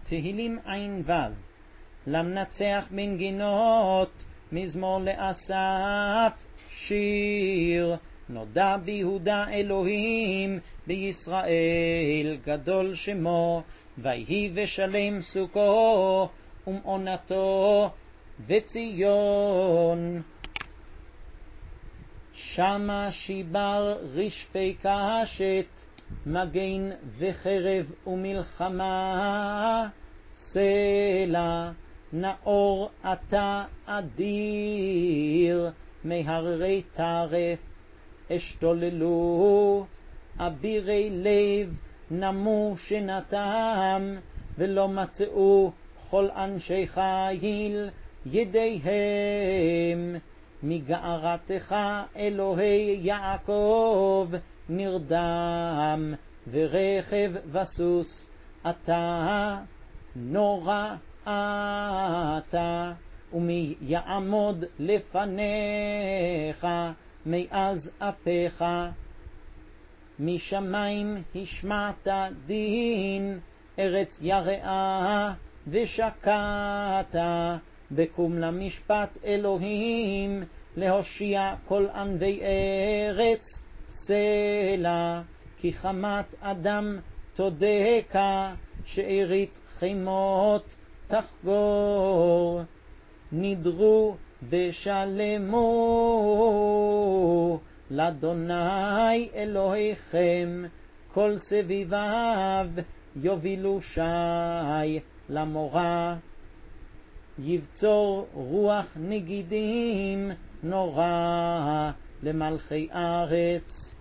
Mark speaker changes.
Speaker 1: תהילים ע"ו. למנצח מנגינות, מזמור לאסף, שיר. נודע ביהודה אלוהים, בישראל גדול שמו. ויהי ושלם סוכו, ומעונתו וציון. שמה שיבר רשפי קשת, מגן וחרב ומלחמה. סלע נאור אתה אדיר, מהררי טרף אשתוללו. אבירי לב נמו שנתם, ולא מצאו כל אנשי חיל ידיהם. מגערתך אלוהי יעקב נרדם, ורכב וסוס אתה. נורא אתה, ומי יעמוד לפניך מאז אפיך. משמיים השמעת דין, ארץ יראה ושקעת. בקום למשפט אלוהים, להושיע כל ענבי ארץ. סלע כי חמת אדם תודקה, שארית חימות תחגור. נדרו ושלמו לאדוני אלוהיכם, כל סביביו יובילו שי למורה. יבצור רוח נגידים נורא למלכי ארץ.